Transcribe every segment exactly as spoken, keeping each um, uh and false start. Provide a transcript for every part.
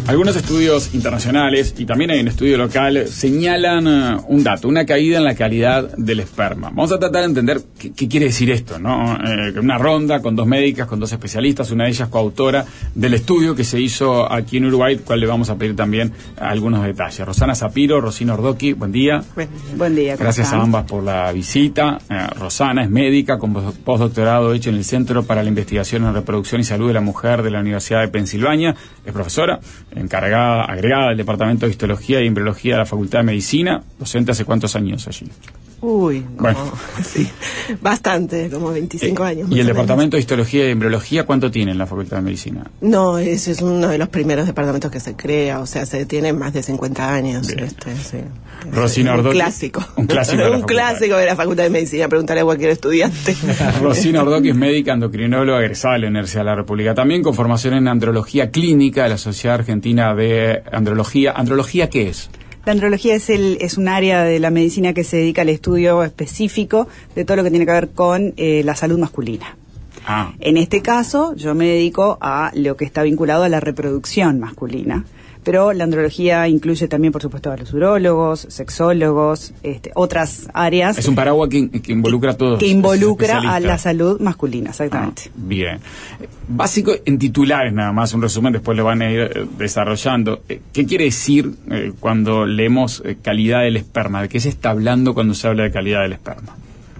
Algunos estudios internacionales y también hay un estudio local señalan uh, un dato, una caída en la calidad del esperma. Vamos a tratar de entender qué, qué quiere decir esto, ¿no? Eh, una ronda con dos médicas, con dos especialistas, una de ellas coautora del estudio que se hizo aquí en Uruguay, cual le vamos a pedir también algunos detalles. Rosana Zapiro, Rosina Ordoqui, buen día. Buen, buen día. Gracias están? a ambas por la visita. Eh, Rosana es médica con postdoctorado hecho en el Centro para la Investigación en Reproducción y Salud de la Mujer de la Universidad de Pensilvania. Es profesora, encargada, agregada del Departamento de Histología y Embriología de la Facultad de Medicina. Docente hace cuántos años allí. Uy, como, bueno. sí, bastante, como veinticinco eh, años. ¿Y el Departamento de Histología y Embriología cuánto tiene en la Facultad de Medicina? No, ese es uno de los primeros departamentos que se crea, o sea, se tiene más de cincuenta años. Este, sí. Rosina Ordoqui. Un clásico. Un clásico, de, un clásico de la Facultad de Medicina, preguntarle a cualquier estudiante. Rosina Ordoqui es médica endocrinóloga egresada de la Universidad de la República, también con formación en andrología clínica de la Sociedad Argentina de Andrología. ¿Andrología qué es? La andrología es, el, es un área de la medicina que se dedica al estudio específico de todo lo que tiene que ver con eh, la salud masculina. Ah. En este caso, yo me dedico a lo que está vinculado a la reproducción masculina. Pero la andrología incluye también, por supuesto, a los urólogos, sexólogos, este, otras áreas. Es un paraguas que, que involucra a todos. Que involucra a la salud masculina, exactamente. Ah, bien. Básico, en titulares nada más, un resumen, después lo van a ir eh, desarrollando. Eh, ¿Qué quiere decir eh, cuando leemos eh, calidad del esperma? ¿De qué se está hablando cuando se habla de calidad del esperma?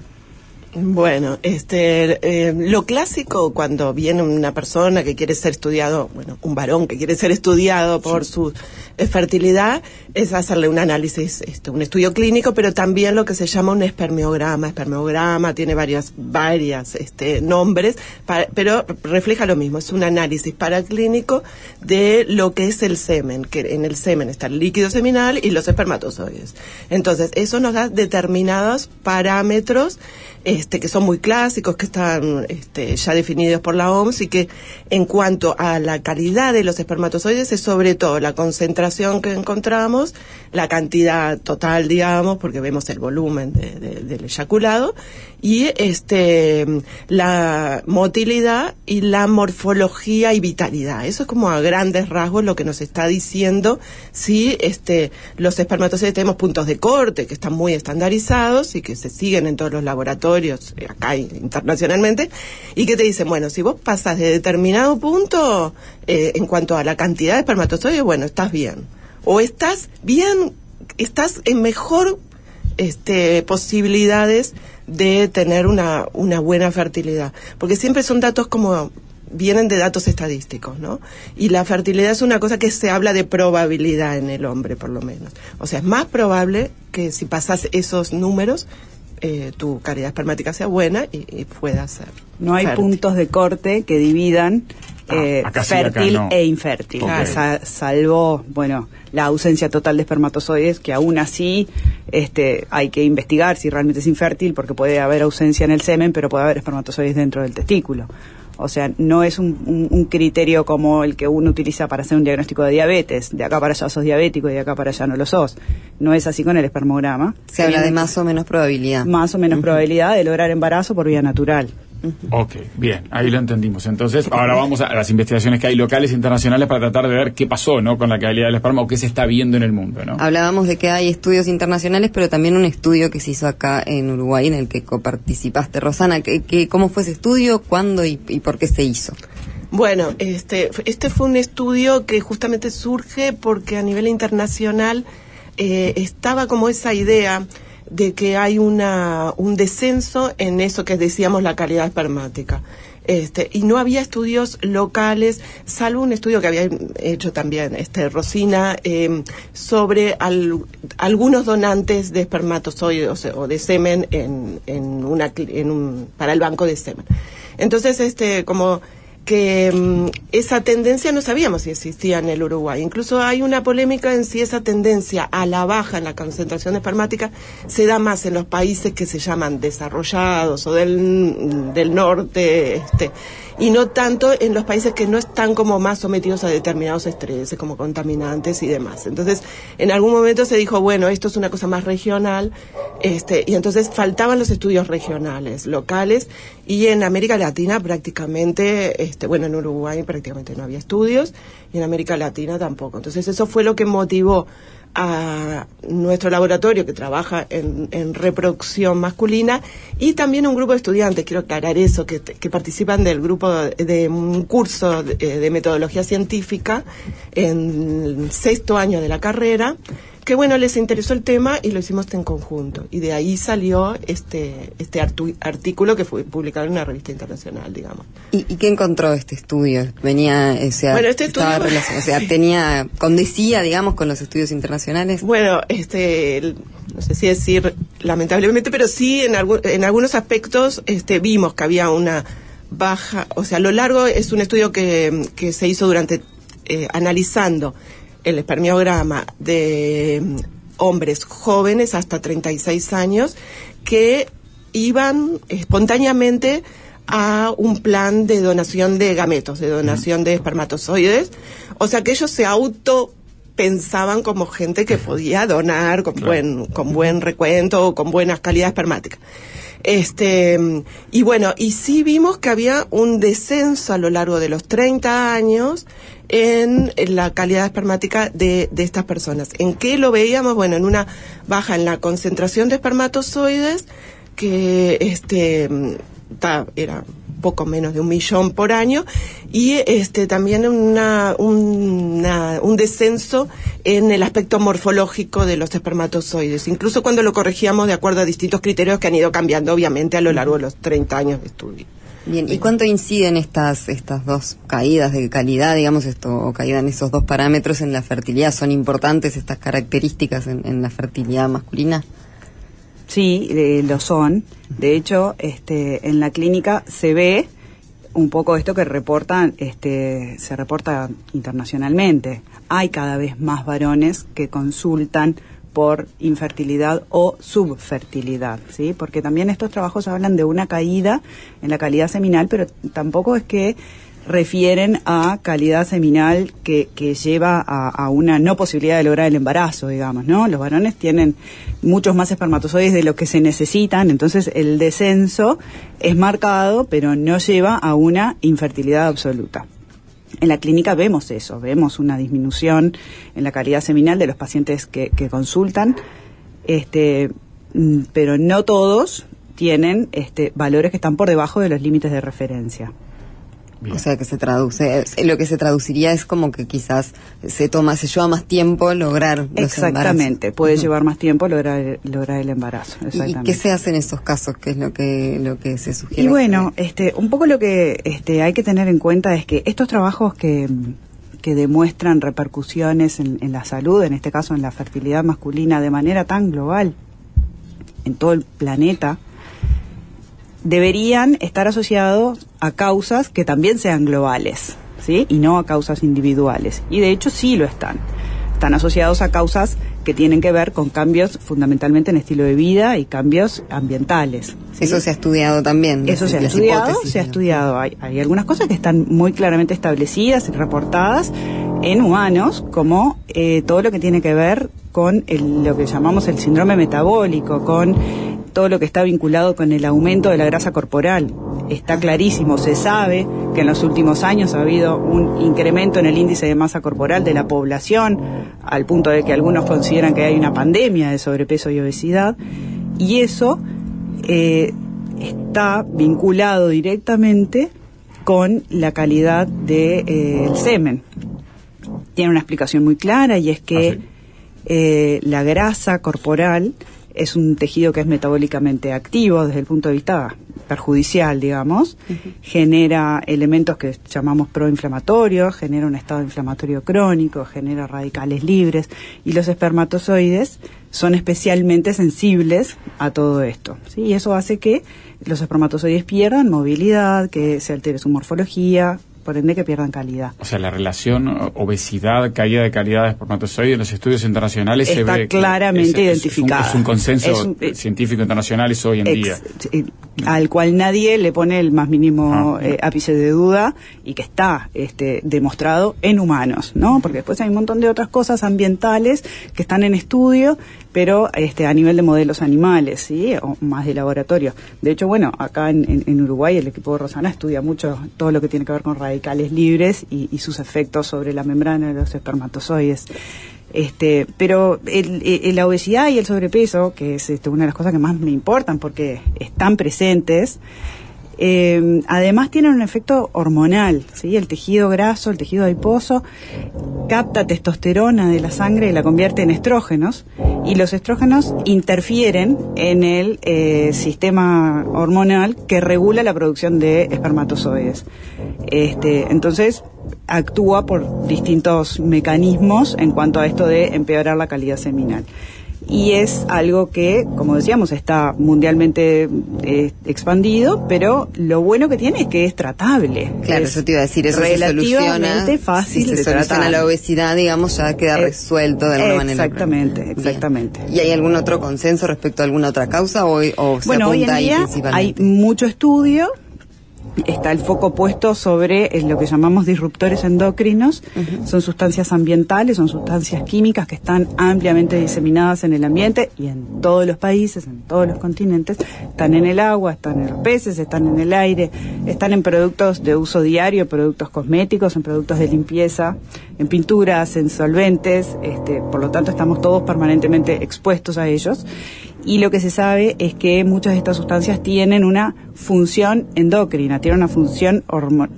Bueno, este, eh, lo clásico cuando viene una persona que quiere ser estudiado, bueno, un varón que quiere ser estudiado por sí. su eh, fertilidad, es hacerle un análisis, este, un estudio clínico, pero también lo que se llama un espermiograma. Espermiograma tiene varias, varias, este, nombres, para, pero refleja lo mismo. Es un análisis paraclínico de lo que es el semen, que en el semen está el líquido seminal y los espermatozoides. Entonces, eso nos da determinados parámetros Este, que son muy clásicos, que están este, ya definidos por la O M S y que en cuanto a la calidad de los espermatozoides es sobre todo la concentración que encontramos, la cantidad total, digamos, porque vemos el volumen de, de, del eyaculado, y este la motilidad y la morfología y vitalidad. Eso es como a grandes rasgos lo que nos está diciendo si este los espermatozoides tenemos puntos de corte que están muy estandarizados y que se siguen en todos los laboratorios acá internacionalmente, y que te dicen, bueno, si vos pasas de determinado punto eh, en cuanto a la cantidad de espermatozoides, bueno, estás bien, o estás bien, estás en mejor este posibilidades de tener una una buena fertilidad, porque siempre son datos como vienen de datos estadísticos, ¿no? Y la fertilidad es una cosa que se habla de probabilidad en el hombre, por lo menos. O sea, es más probable que si pasas esos números eh, tu calidad espermática sea buena y, y pueda ser no hay fértil. Puntos de corte que dividan eh, ah, sí, fértil no. e infértil, Okay. Sa- salvo, bueno, la ausencia total de espermatozoides, que aún así este, hay que investigar si realmente es infértil, porque puede haber ausencia en el semen, pero puede haber espermatozoides dentro del testículo. O sea, no es un, un, un criterio como el que uno utiliza para hacer un diagnóstico de diabetes. De acá para allá sos diabético y de acá para allá no lo sos. No es así con el espermograma. Se habla de más o menos probabilidad. Más o menos uh-huh. probabilidad de lograr embarazo por vía natural. Uh-huh. Ok, bien, ahí lo entendimos. Entonces, ahora vamos a las investigaciones que hay locales e internacionales para tratar de ver qué pasó, ¿no?, con la calidad del esperma o qué se está viendo en el mundo, ¿no? Hablábamos de que hay estudios internacionales, pero también un estudio que se hizo acá en Uruguay, en el que coparticipaste, Rosana. ¿Qué, qué, ¿Cómo fue ese estudio? ¿Cuándo y, y por qué se hizo? Bueno, este, este fue un estudio que justamente surge porque a nivel internacional eh, estaba como esa idea de que hay una un descenso en eso que decíamos la calidad espermática. Este, y no había estudios locales, salvo un estudio que había hecho también este Rosina eh, sobre al, algunos donantes de espermatozoides o, sea, o de semen en, en una en un para el banco de semen. Entonces, este como que um, esa tendencia no sabíamos si existía en el Uruguay. Incluso hay una polémica en si esa tendencia a la baja en la concentración espermática se da más en los países que se llaman desarrollados o del, del norte, este, y no tanto en los países que no están como más sometidos a determinados estreses, como contaminantes y demás. Entonces, en algún momento se dijo, bueno, esto es una cosa más regional, este, y entonces faltaban los estudios regionales, locales, y en América Latina prácticamente este, este, bueno, en Uruguay prácticamente no había estudios y en América Latina tampoco. Entonces eso fue lo que motivó a nuestro laboratorio que trabaja en, en reproducción masculina y también un grupo de estudiantes, quiero aclarar eso, que, que participan del grupo de, de un curso de, de metodología científica en el sexto año de la carrera, que bueno, les interesó el tema y lo hicimos en conjunto. Y de ahí salió este este artu- artículo que fue publicado en una revista internacional, digamos. ¿Y, y qué encontró este estudio? Venía, o sea, bueno, este estaba estudio, relacion- o sea, tenía, condecía, digamos, con los estudios internacionales. Bueno, este, el, no sé si decir lamentablemente, pero sí en, algu- en algunos aspectos este, vimos que había una baja, o sea, a lo largo es un estudio que, que se hizo durante, eh, analizando el espermiograma de um, hombres jóvenes hasta treinta y seis años que iban espontáneamente a un plan de donación de gametos, de donación de espermatozoides, o sea que ellos se auto pensaban como gente que podía donar con buen con buen recuento o con buenas calidades espermáticas. Este, y bueno, y sí vimos que había un descenso a lo largo de los treinta años en, en la calidad espermática de, de estas personas. ¿En qué lo veíamos? Bueno, en una baja en la concentración de espermatozoides, que este ta, era poco menos de un millón por año, y este también una, una, un descenso en el aspecto morfológico de los espermatozoides, incluso cuando lo corregíamos de acuerdo a distintos criterios que han ido cambiando obviamente a lo largo de los treinta años de estudio. Bien, ¿y cuánto inciden estas estas dos caídas de calidad, digamos, esto, o caída en esos dos parámetros en la fertilidad? ¿Son importantes estas características en, en la fertilidad masculina? Sí, eh, lo son. De hecho, este, en la clínica se ve un poco esto que reportan, este, se reporta internacionalmente. Hay cada vez más varones que consultan por infertilidad o subfertilidad, ¿sí? Porque también estos trabajos hablan de una caída en la calidad seminal, pero tampoco es que refieren a calidad seminal que, que lleva a, a una no posibilidad de lograr el embarazo, digamos, ¿no? Los varones tienen muchos más espermatozoides de los que se necesitan, entonces el descenso es marcado, pero no lleva a una infertilidad absoluta. En la clínica vemos eso, vemos una disminución en la calidad seminal de los pacientes que, que consultan, este, pero no todos tienen este, valores que están por debajo de los límites de referencia. Bien. O sea que se traduce, lo que se traduciría es como que quizás se toma, se lleva más tiempo lograr los Exactamente, embarazos. Puede uh-huh. llevar más tiempo lograr lograr el embarazo. ¿Y qué se hace en esos casos? ¿Qué es lo que lo que se sugiere? Y bueno, este, un poco lo que este, hay que tener en cuenta es que estos trabajos que que demuestran repercusiones en, en la salud, en este caso en la fertilidad masculina, de manera tan global en todo el planeta, deberían estar asociados a causas que también sean globales, ¿sí? Y no a causas individuales. Y de hecho sí lo están. Están asociados a causas que tienen que ver con cambios fundamentalmente en estilo de vida y cambios ambientales, ¿sí? Eso se ha estudiado también. Eso se ha estudiado, se ha estudiado. Hay, hay algunas cosas que están muy claramente establecidas y reportadas en humanos, como eh, todo lo que tiene que ver con el, lo que llamamos el síndrome metabólico, con todo lo que está vinculado con el aumento de la grasa corporal. Está clarísimo, se sabe que en los últimos años ha habido un incremento en el índice de masa corporal de la población, al punto de que algunos consideran que hay una pandemia de sobrepeso y obesidad, y eso eh, está vinculado directamente con la calidad del de, eh, semen. Tiene una explicación muy clara, y es que ah, sí. eh, la grasa corporal es un tejido que es metabólicamente activo desde el punto de vista perjudicial, digamos, uh-huh. genera elementos que llamamos proinflamatorios, genera un estado inflamatorio crónico, genera radicales libres, y los espermatozoides son especialmente sensibles a todo esto, ¿sí? Y eso hace que los espermatozoides pierdan movilidad, que se altere su morfología, por ende que pierdan calidad. O sea, la relación obesidad, caída de calidad de espermatozoides en los estudios internacionales está se ve claramente es, identificada. Es un, es un consenso es un, eh, científico internacional eso hoy en ex, día. Eh, al cual nadie le pone el más mínimo ah, eh, ápice de duda, y que está este, demostrado en humanos, ¿no? Porque después hay un montón de otras cosas ambientales que están en estudio, pero este, a nivel de modelos animales, ¿sí? O más de laboratorio. De hecho, bueno, acá en, en, en Uruguay el equipo de Rosana estudia mucho todo lo que tiene que ver con radicales radicales libres y, y sus efectos sobre la membrana de los espermatozoides. Este, pero el, el, la obesidad y el sobrepeso, que es este, una de las cosas que más me importan porque están presentes, eh, además tienen un efecto hormonal, ¿sí? El tejido graso, el tejido adiposo, capta testosterona de la sangre y la convierte en estrógenos, y los estrógenos interfieren en el eh, sistema hormonal que regula la producción de espermatozoides. Este, entonces, actúa por distintos mecanismos en cuanto a esto de empeorar la calidad seminal. Y es algo que, como decíamos, está mundialmente eh, expandido, pero lo bueno que tiene es que es tratable. Claro, es eso te iba a decir, eso relativamente se fácil si de se soluciona tratar. la obesidad, digamos, ya queda Eh, resuelto de alguna manera. Exactamente, exactamente. Bien. ¿Y hay algún otro consenso respecto a alguna otra causa o, o se Bueno, hoy apunta en ahí día hay principalmente? mucho estudio. Está el foco puesto sobre eh, lo que llamamos disruptores endocrinos. Uh-huh. Son sustancias ambientales, son sustancias químicas que están ampliamente diseminadas en el ambiente y en todos los países, en todos los continentes. Están en el agua, están en los peces, están en el aire, están en productos de uso diario, productos cosméticos, en productos de limpieza, en pinturas, en solventes. Este, por lo tanto, estamos todos permanentemente expuestos a ellos. Y lo que se sabe es que muchas de estas sustancias tienen una función endocrina, tienen una función hormonal.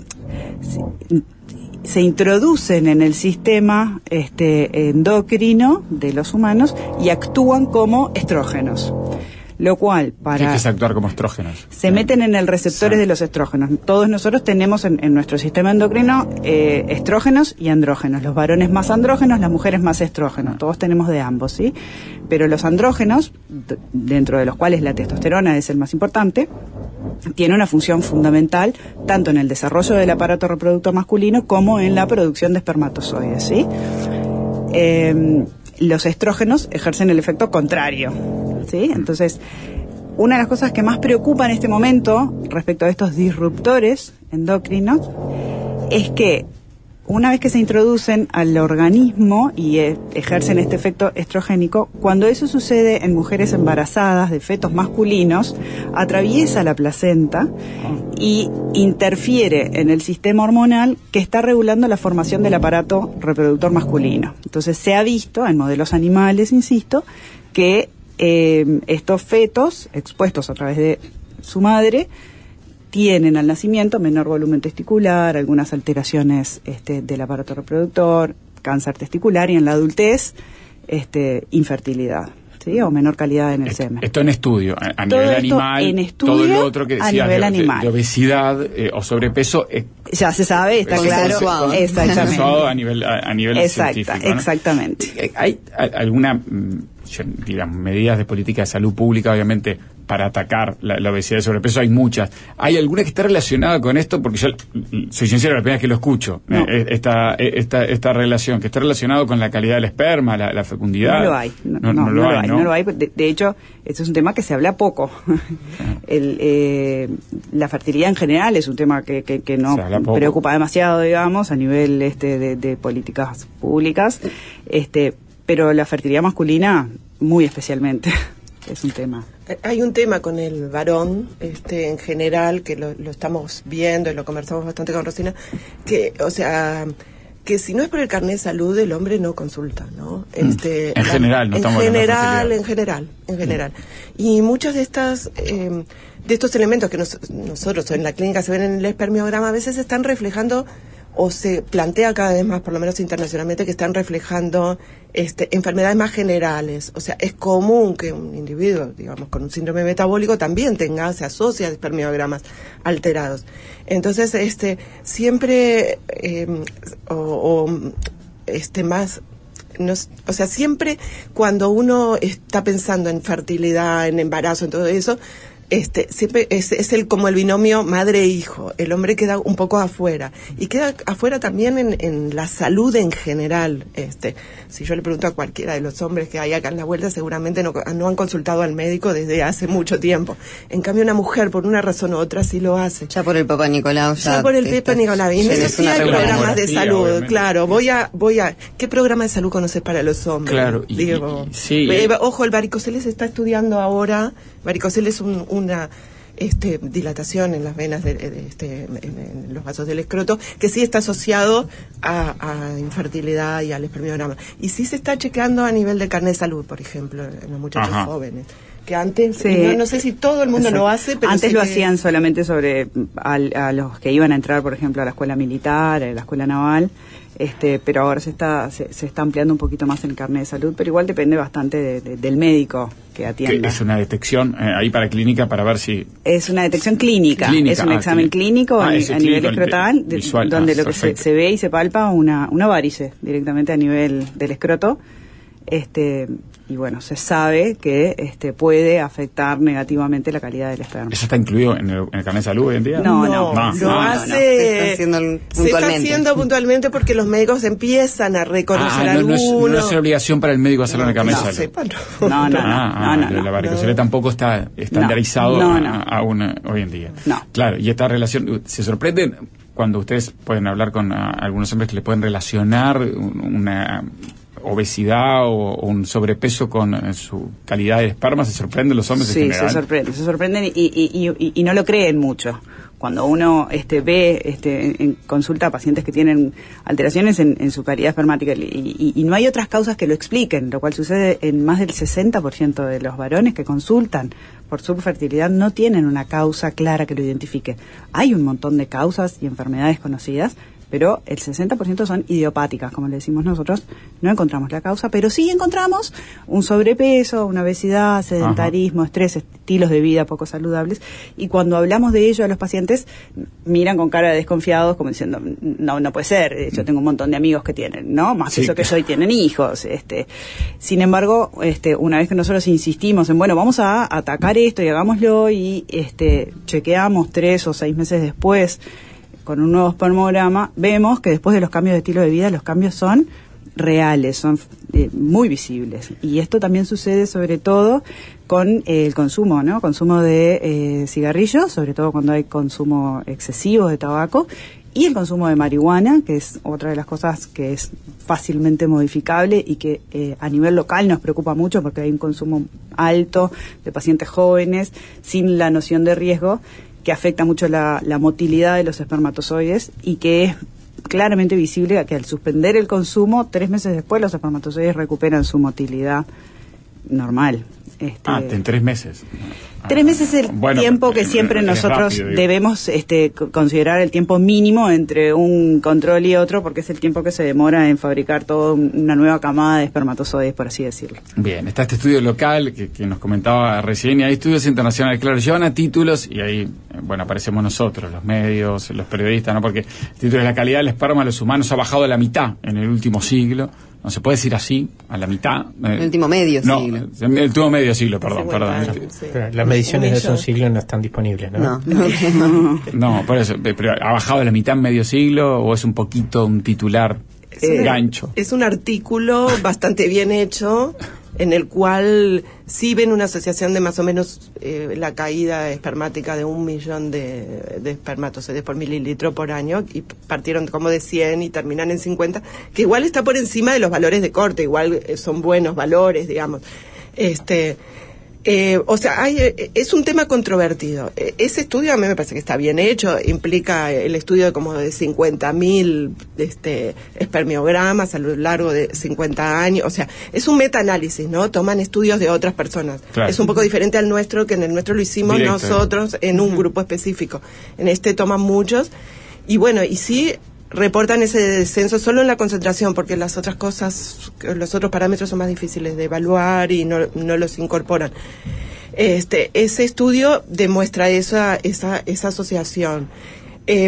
Se, se introducen en el sistema este, endocrino de los humanos y actúan como estrógenos. Lo cual, para... ¿Qué es actuar como estrógenos? Se meten en el receptores sí. de los estrógenos. Todos nosotros tenemos en, en nuestro sistema endocrino eh, estrógenos y andrógenos. Los varones más andrógenos, las mujeres más estrógenos. Todos tenemos de ambos, ¿sí? Pero los andrógenos, d- dentro de los cuales la testosterona es el más importante, tiene una función fundamental tanto en el desarrollo del aparato reproductor masculino como en la producción de espermatozoides, ¿sí? Eh, los estrógenos ejercen el efecto contrario, ¿sí? Entonces, una de las cosas que más preocupa en este momento respecto a estos disruptores endocrinos es que una vez que se introducen al organismo y eh, ejercen este efecto estrogénico, cuando eso sucede en mujeres embarazadas de fetos masculinos, atraviesa la placenta y interfiere en el sistema hormonal que está regulando la formación del aparato reproductor masculino. Entonces se ha visto en modelos animales, insisto, que eh, estos fetos expuestos a través de su madre tienen al nacimiento menor volumen testicular, algunas alteraciones este, del aparato reproductor, cáncer testicular y en la adultez este, infertilidad, ¿sí? O menor calidad en el esto, semen. Esto en estudio, a, a todo nivel esto animal, en estudio, todo lo otro que decías a nivel de, animal. De, de obesidad eh, o sobrepeso eh, ya se sabe, está claro, consensuado. exactamente. Consensuado a nivel, a, a nivel Exacta, científico, ¿no? Exactamente. ¿Hay a, alguna, yo, digamos, medidas de política de salud pública, obviamente, para atacar la, la obesidad y el sobrepeso? Hay muchas. ¿Hay alguna que esté relacionada con esto? Porque yo soy sincero, la primera vez que lo escucho, No. eh, esta, esta, esta relación, que esté relacionado con la calidad del esperma, la, la fecundidad. No lo hay, no, no, no, no lo no hay, lo hay, ¿no? no lo hay. De, de hecho, este es un tema que se habla poco. El, eh, la fertilidad en general es un tema que, que, que no preocupa demasiado, digamos, a nivel este de, de políticas públicas, este, pero la fertilidad masculina muy especialmente es un tema. Hay un tema con el varón, este, en general, que lo, lo estamos viendo y lo conversamos bastante con Rosina, que, o sea, que si no es por el carnet de salud, el hombre no consulta, ¿no? Este, en la, general, no en estamos hablando de general, fertilidad. en general, en general. Y muchas de estas, eh, de estos elementos que nos, nosotros en la clínica se ven en el espermiograma, a veces están reflejando, o se plantea cada vez más, por lo menos internacionalmente, que están reflejando este, enfermedades más generales. O sea, es común que un individuo, digamos, con un síndrome metabólico también tenga, se asocia a espermiogramas alterados. Entonces, este, siempre, eh, o, o, este, más, no, o sea, siempre cuando uno está pensando en fertilidad, en embarazo, en todo eso, Este, siempre es, es el como el binomio madre-hijo. El hombre queda un poco afuera. Y queda afuera también en, en la salud en general. Este, si yo le pregunto a cualquiera de los hombres que hay acá en la vuelta, seguramente no, no han consultado al médico desde hace mucho tiempo. En cambio, una mujer, por una razón u otra, sí lo hace. Ya por el Papa Nicolau. Ya, ya por el Papa Nicolau. Y en eso sí hay programas de salud. Obviamente. Claro, voy a, voy a, ¿qué programa de salud conoces para los hombres? Claro, y, Digo, y, sí. Eh, ojo, el varicocele se está estudiando ahora. Varicocele es un, una este, dilatación en las venas, de, de este, en, en los vasos del escroto, que sí está asociado a, a infertilidad y al espermiograma. Y sí se está chequeando a nivel de carnet de salud, por ejemplo, en los muchachos Ajá. jóvenes. Que antes, sí. no, no sé si todo el mundo Exacto. lo hace, pero antes sí lo que... hacían solamente sobre a, a los que iban a entrar, por ejemplo, a la escuela militar, a la escuela naval, este, pero ahora se está se, se está ampliando un poquito más el carnet de salud, pero igual depende bastante de, de, del médico que atienda. ¿Es una detección eh, ahí para clínica para ver si...? Es una detección clínica, clínica. es un ah, examen clínico ah, a, a nivel escrotal, visual, donde ah, lo que se, se ve y se palpa una, una varice directamente a nivel del escroto. Este, y bueno, se sabe que este puede afectar negativamente la calidad del esperma. ¿Eso está incluido en el, en el carnet de salud hoy en día? No, no, no, no, lo no, hace, no, no. Se está haciendo puntualmente. Se está haciendo puntualmente porque los médicos empiezan a reconocer ah, no, no, es, algunos. no es obligación para el médico hacerlo no, en el carnet no, de salud. Sepa, no, no, no, ah, no, no, no, la varicocele no. tampoco está estandarizado no, no. A, aún hoy en día. No. Claro, y esta relación, ¿se sorprende cuando ustedes pueden hablar con uh, algunos hombres que le pueden relacionar una obesidad o, o un sobrepeso con eh, su calidad de esperma? ¿Se sorprenden los hombres sí, en general? Sí, se sorprenden, se sorprenden y, y, y, y, y no lo creen mucho. Cuando uno este, ve este, en, en consulta a pacientes que tienen alteraciones en, en su calidad espermática y, y, y no hay otras causas que lo expliquen, lo cual sucede en más del sesenta por ciento de los varones que consultan por subfertilidad no tienen una causa clara que lo identifique. Hay un montón de causas y enfermedades conocidas, pero el sesenta por ciento son idiopáticas, como le decimos nosotros. No encontramos la causa, pero sí encontramos un sobrepeso, una obesidad, sedentarismo, Ajá. estrés, estilos de vida poco saludables. Y cuando hablamos de ello a los pacientes, miran con cara de desconfiados, como diciendo, no, no puede ser. Yo tengo un montón de amigos que tienen, ¿no? Más sí. eso que yo y tienen hijos. Este. Sin embargo, este, una vez que nosotros insistimos en, bueno, vamos a atacar esto y hagámoslo, y este, chequeamos tres o seis meses después con un nuevo espermograma, vemos que después de los cambios de estilo de vida, los cambios son reales, son eh, muy visibles. Y esto también sucede sobre todo con eh, el consumo, ¿no? Consumo de eh, cigarrillos, sobre todo cuando hay consumo excesivo de tabaco, y el consumo de marihuana, que es otra de las cosas que es fácilmente modificable y que eh, a nivel local nos preocupa mucho porque hay un consumo alto de pacientes jóvenes sin la noción de riesgo, que afecta mucho la, la motilidad de los espermatozoides y que es claramente visible que al suspender el consumo, tres meses después los espermatozoides recuperan su motilidad normal. Este, ah, en tres meses. Tres meses es el bueno, tiempo que siempre es nosotros rápido, debemos este, considerar el tiempo mínimo entre un control y otro, porque es el tiempo que se demora en fabricar toda una nueva camada de espermatozoides, por así decirlo. Bien, está este estudio local que, que nos comentaba recién, y hay estudios internacionales, claro, llevan a títulos, y ahí, bueno, aparecemos nosotros, los medios, los periodistas, ¿no? Porque el título es la calidad del esperma de los humanos ha bajado a la mitad en el último siglo. No se puede decir así, a la mitad. El eh, último medio no, siglo. El último medio siglo, perdón. perdón. Años, sí. Pero las mediciones de hace un siglo no están disponibles, ¿no? No, no, no, por eso. Pero ¿ha bajado a la mitad en medio siglo o es un poquito un titular eh, gancho? Es un artículo bastante bien hecho, en el cual sí ven una asociación de más o menos eh, la caída espermática de un millón de, de espermatozoides por mililitro por año, y partieron como de cien y terminan en cincuenta, que igual está por encima de los valores de corte, igual eh, son buenos valores, digamos. Este... Eh, o sea, hay, eh, es un tema controvertido. Eh, ese estudio a mí me parece que está bien hecho, implica el estudio de como de cincuenta mil este, espermiogramas a lo largo de cincuenta años, o sea, es un metaanálisis, ¿no? Toman estudios de otras personas. Claro. Es un poco diferente al nuestro, que en el nuestro lo hicimos Directo. nosotros en un grupo específico. En este toman muchos, y bueno, y sí reportan ese descenso solo en la concentración, porque las otras cosas, los otros parámetros son más difíciles de evaluar y no, no los incorporan. Este, ese estudio demuestra esa, esa, esa asociación. Eh,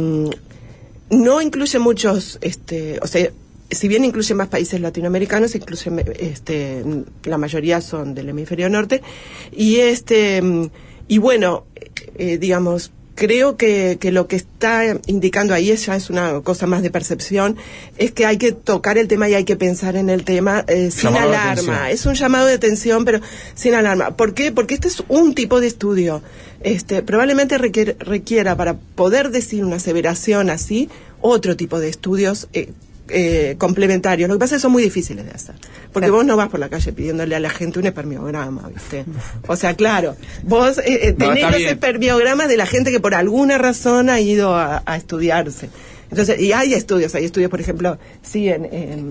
no incluye muchos, este, o sea, si bien incluye más países latinoamericanos, incluye, este, la mayoría son del hemisferio norte, y este, y bueno, eh, digamos, creo que, que lo que está indicando ahí es, ya es una cosa más de percepción, es que hay que tocar el tema y hay que pensar en el tema eh, sin alarma. Es un llamado de atención, pero sin alarma. ¿Por qué? Porque este es un tipo de estudio. Este, probablemente requiere, requiera, para poder decir una aseveración así, otro tipo de estudios eh, eh, complementarios. Lo que pasa es que son muy difíciles de hacer. Porque claro. vos no vas por la calle pidiéndole a la gente un espermiograma, ¿viste? O sea, claro, vos eh, tenés no, los bien. espermiogramas de la gente que por alguna razón ha ido a, a estudiarse. Entonces, y hay estudios, hay estudios, por ejemplo, sí, en... en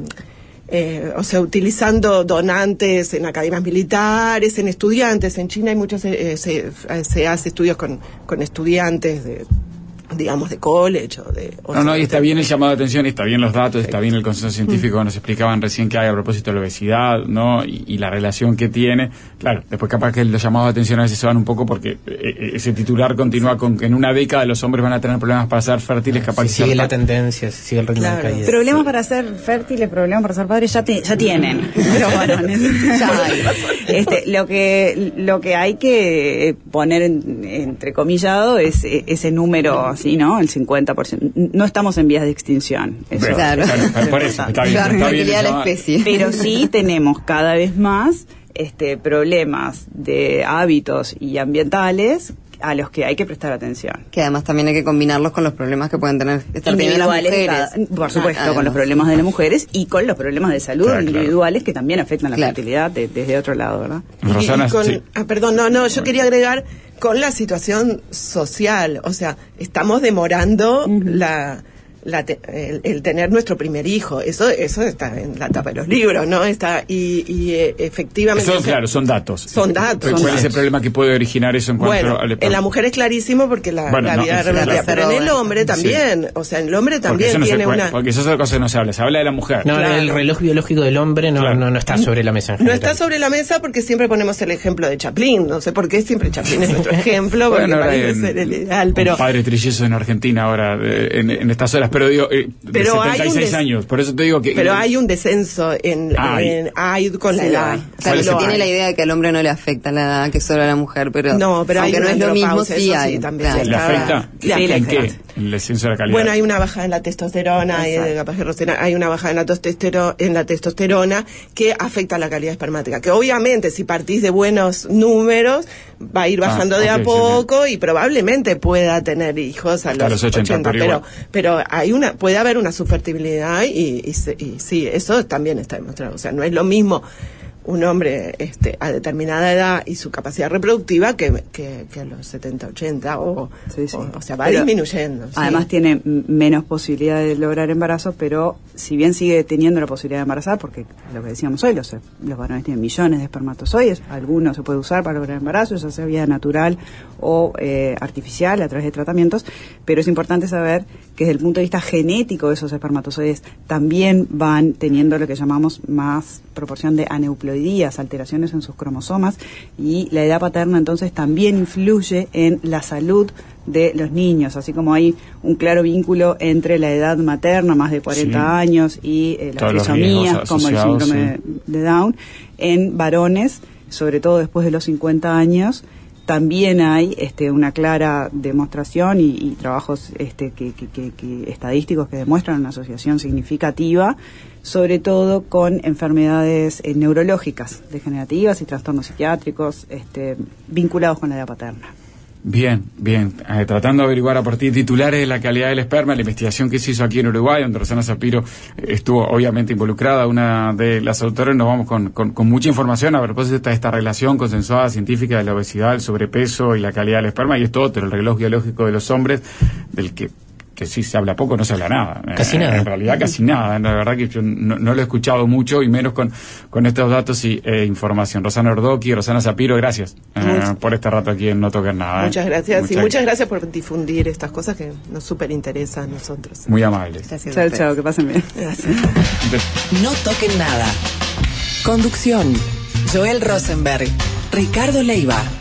Eh, o sea, utilizando donantes en academias militares, en estudiantes. En China hay muchos, eh, se, se hace estudios con, con estudiantes de, digamos, de college o de... O No, no, sea, y está de- bien el llamado de atención, está bien los datos, está bien el consenso científico que nos explicaban recién que hay a propósito de la obesidad, ¿no? Y, y la relación que tiene. Claro, después capaz que los llamados de atención a veces se van un poco porque eh, ese titular continúa con que en una década los hombres van a tener problemas para ser fértiles, capaz Si que sigue ser- la tendencia, si sigue el ritmo Claro. de caída. Problemas para ser fértiles, problemas para ser padres ya, te- ya tienen los varones. Ya hay. Este, lo que lo que hay que poner en, entrecomillado es eh, ese número así, ¿no? El cincuenta por ciento. No estamos en vías de extinción. Eso, Claro, eso- por eso, está bien, La está bien fertilidad de la llamado. especie. Pero sí tenemos cada vez más este problemas de hábitos y ambientales a los que hay que prestar atención. Que además también hay que combinarlos con los problemas que pueden tener estar teniendo las Individuales, mujeres. cada- por supuesto, Ah, con los además. problemas de las mujeres y con los problemas de salud Claro, claro. individuales que también afectan la Claro. fertilidad de- desde otro lado, ¿verdad? Y- y Rosana, con- sí. ah, perdón, no, no, yo quería agregar con la situación social, o sea, estamos demorando la, la te- el, el tener nuestro primer hijo, eso eso está en la tapa de los libros, ¿no? Está y, y eh, efectivamente Son, o sea, claro, son datos. son datos. ¿Cuál Son es el datos. problema que puede originar eso en cuanto Bueno, al en la mujer es clarísimo porque la, Bueno, la no, vida eso reproductiva, claro. pero en el hombre Sí. también, o sea, en el hombre Porque también eso no se tiene puede- una... porque eso es otra cosa que no se habla, se habla de la mujer. No, Claro. el reloj biológico del hombre no, Claro. no, no está sobre la mesa en No general. está sobre la mesa porque siempre ponemos el ejemplo de Chaplin, no sé por qué siempre Chaplin es nuestro ejemplo, porque Bueno, ahora parece hay ser el un- ideal, pero... un padre trillizo en Argentina ahora, eh, en, en estas horas, pero digo, eh, Pero de hay un setenta y seis des- años, por eso te digo que... Pero hay un descenso en, Hay. en hay con la Sí, edad. hay. O sea, ¿Cuál se es el- tiene la idea de que al hombre no le afecta la edad, que solo a la mujer, pero, No, pero hay aunque no una es lo mismo, andropausia, sí eso hay. sí, también claro. se ¿Le está- afecta? le ¿En afecta. qué? En el descenso de la calidad. Bueno, hay una baja en la testosterona, hay, Exacto. de capaz que Rosena, hay una baja en la, testostero- en la testosterona que afecta la calidad espermática. Que obviamente, si partís de buenos números, va a ir Ah, bajando de ok, a sí, poco y probablemente pueda tener hijos a Hasta los, los ochenta, ochenta, pero pero, igual. pero hay una, puede haber una subfertilidad y, y, se- y sí, eso también está demostrado. O sea, no es lo mismo un hombre este, a determinada edad y su capacidad reproductiva que, que, que a los setenta, ochenta o, Sí, sí. o, o sea, va Pero disminuyendo. sí. Además tiene m- menos posibilidad de lograr embarazo, pero si bien sigue teniendo la posibilidad de embarazar, porque lo que decíamos hoy, los, los varones tienen millones de espermatozoides, algunos se puede usar para lograr embarazo, ya sea vía natural o eh, artificial a través de tratamientos, pero es importante saber que desde el punto de vista genético esos espermatozoides también van teniendo lo que llamamos más proporción de aneuploidías, alteraciones en sus cromosomas, y la edad paterna entonces también influye en la salud de los niños, así como hay un claro vínculo entre la edad materna, más de cuarenta Sí. años, y eh, las Todos los trisomías, riesgos como el asociados, síndrome de Down, en varones, sobre todo después de los cincuenta años, también hay este, una clara demostración y, y trabajos este, que, que, que, que estadísticos que demuestran una asociación significativa, sobre todo con enfermedades eh, neurológicas, degenerativas y trastornos psiquiátricos este, vinculados con la edad paterna. Bien, bien. Eh, tratando de averiguar a partir de titulares de la calidad del esperma, la investigación que se hizo aquí en Uruguay, donde Rosana Zapiro eh, estuvo obviamente involucrada, una de las autoras, nos vamos con, con, con mucha información a propósito de esta relación consensuada científica de la obesidad, el sobrepeso y la calidad del esperma, y esto otro, el reloj biológico de los hombres, del que que sí se habla poco, no se habla nada. Casi Eh, nada. En realidad casi nada. La verdad que yo no, no lo he escuchado mucho y menos con, con estos datos y eh, información. Rosana Ordoqui, Rosana Zapiro, gracias eh, Muchas- por este rato aquí en No Toques Nada. eh. Muchas gracias Muchas y muchas gracias por difundir estas cosas que nos súper interesan a nosotros. Muy amables. Gracias a Chao, ustedes. chao, que pasen bien. Gracias. No toquen nada. Conducción: Joel Rosenberg, Ricardo Leiva.